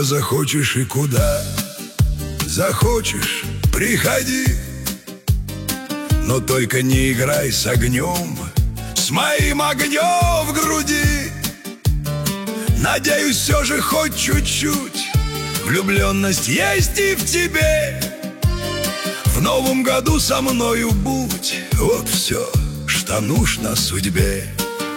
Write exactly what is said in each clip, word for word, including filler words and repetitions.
захочешь и куда захочешь, приходи. Но только не играй с огнем, с моим огнем в груди. Надеюсь, все же хоть чуть-чуть влюбленность есть и в тебе. В новом году со мною будь, вот все, что нужно судьбе.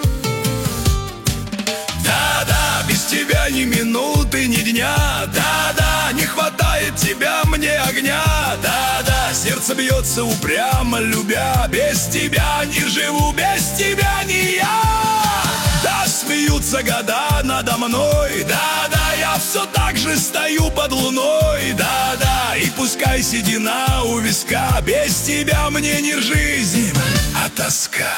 Да-да, без тебя ни минуты, ни дня. Да-да, не хватает тебя мне огня. Да-да, сердце бьется упрямо, любя. Без тебя не живу, без тебя не я. Да, смеются года надо мной. Да-да, я все так же стою под луной. Да-да, и пускай седина у виска. Без тебя мне не жизнь, а тоска.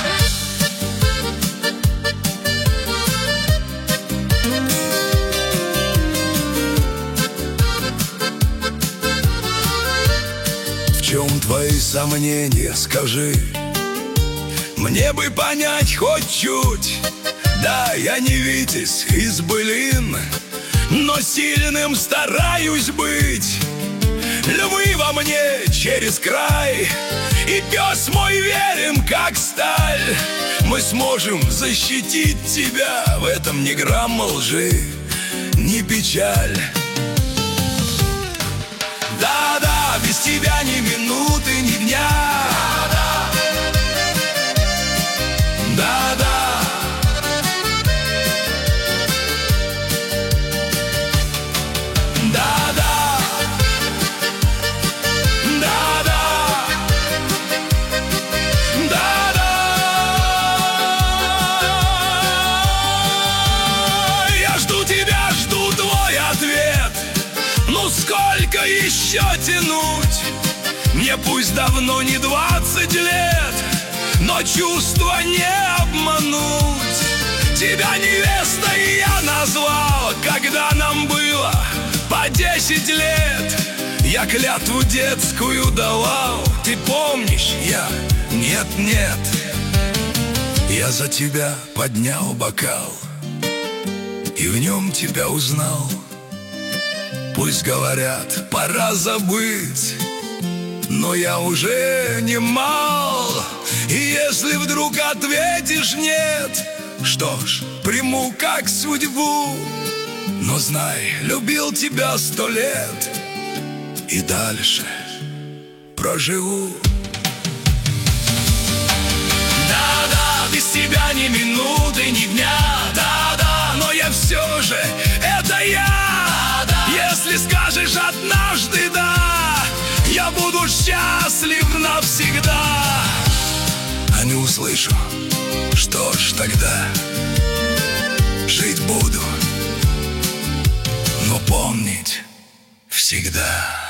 В чем твои сомнения, скажи? Мне бы понять хоть чуть. Да, я не Витязь из былин, но сильным стараюсь быть. Львы во мне через край, и пес мой верен, как сталь. Мы сможем защитить тебя, в этом ни грамма лжи, ни печаль. Да-да, без тебя ни минуты, ни дня. Да-да. Да-да. Да-да. Да-да. Я жду тебя, жду твой ответ. Ну сколько еще тянуть? Мне пусть давно не двадцать лет, но чувства не обмануть. Тебя невестой я назвал, когда нам было по десять лет. Я клятву детскую давал, ты помнишь? Я нет-нет. Я за тебя поднял бокал и в нем тебя узнал. Пусть говорят, пора забыть, но я уже не мал. И если вдруг ответишь нет, что ж, приму как судьбу. Но знай, любил тебя сто лет и дальше проживу. Да-да, без тебя ни минуты, ни дня. Да-да, но я все же, это я. Если скажешь однажды «да», я буду счастлив навсегда. А не услышу, что ж тогда, жить буду, но помнить всегда.